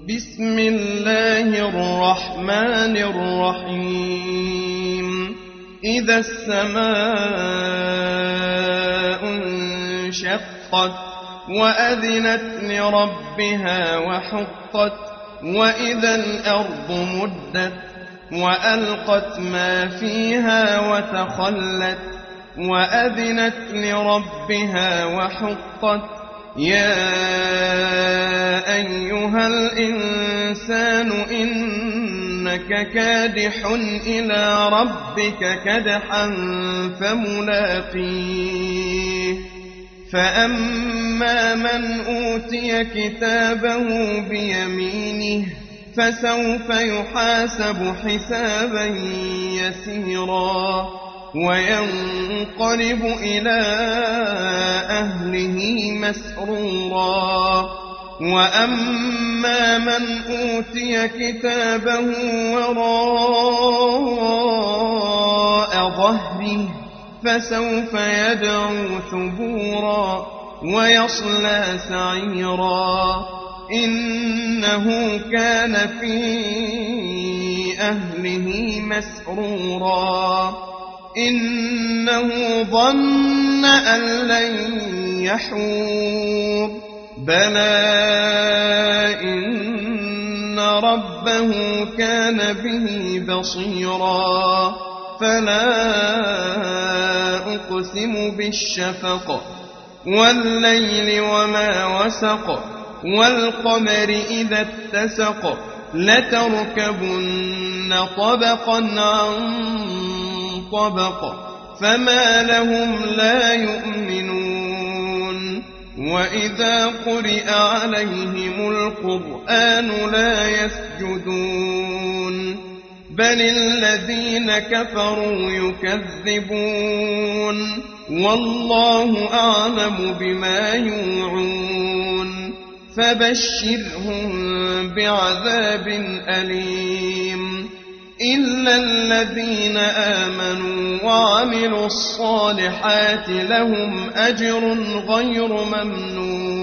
بسم الله الرحمن الرحيم إذا السماء انشقت وأذنت لربها وحقت وإذا الأرض مدت وألقت ما فيها وتخلت وأذنت لربها وحقت يا أيها الإنسان إنك كادح إلى ربك كدحا فملاقيه فأما من أوتي كتابه بيمينه فسوف يحاسب حسابا يسيرا وينقلب إلى أهله مسرورا وأما من أوتي كتابه وراء ظهره فسوف يدعو ثبورا ويصلى سعيرا إنه كان في أهله مسرورا إنه ظن أن لن يحور بلى إن ربه كان به بصيرا فلا أقسم بالشفق والليل وما وسق والقمر إذا اتسق لتركبن طبقا عن طبق فما لهم لا يؤمنون وإذا قرئ عليهم القرآن لا يسجدون بل الذين كفروا يكذبون والله أعلم بما يوعون فبشرهم بعذاب أليم إلا الذين آمنوا وعملوا الصالحات لهم أجر غير ممنون